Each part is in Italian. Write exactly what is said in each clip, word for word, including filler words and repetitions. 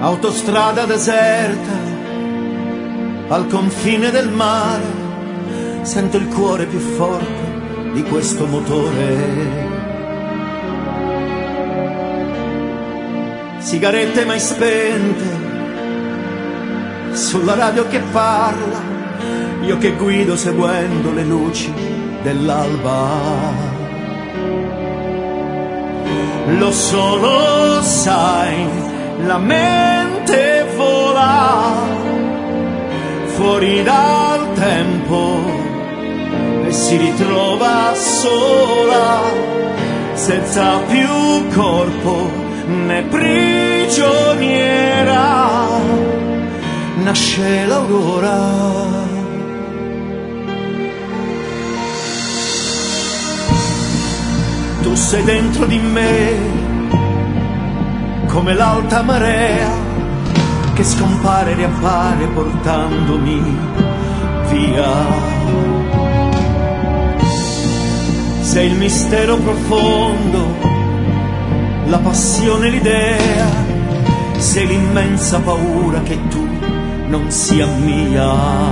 autostrada deserta, al confine del mare, sento il cuore più forte di questo motore. Sigarette mai spente, sulla radio che parla, io che guido seguendo le luci dell'alba. Lo so, lo sai, la mente vola fuori dal tempo e si ritrova sola, senza più corpo né prigioniera. Nasce l'aurora. Tu sei dentro di me come l'alta marea che scompare e riappare portandomi via. Sei il mistero profondo, la passione, l'idea, sei l'immensa paura che tu non sia mia.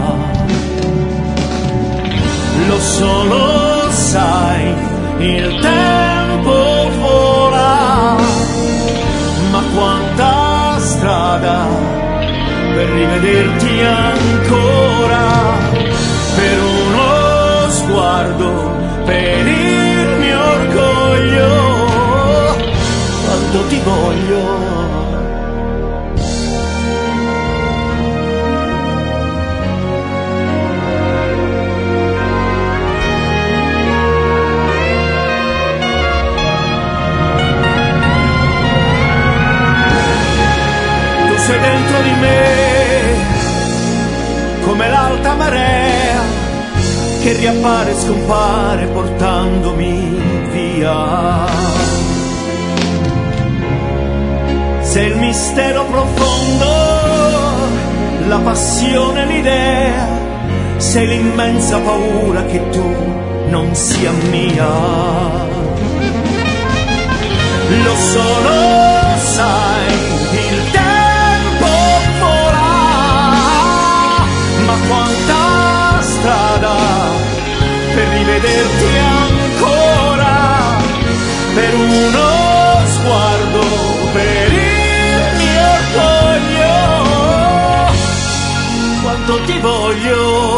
Lo so, lo sai, il tempo vola, ma quanta strada per rivederti ancora, per uno sguardo, per il mio orgoglio, quanto ti voglio. Sei dentro di me come l'alta marea che riappare e scompare portandomi via. Sei il mistero profondo, la passione, l'idea, sei l'immensa paura che tu non sia mia. Lo so, lo sai, il tempo ma quanta strada per rivederti ancora, per uno sguardo, per il mio orgoglio, quanto ti voglio.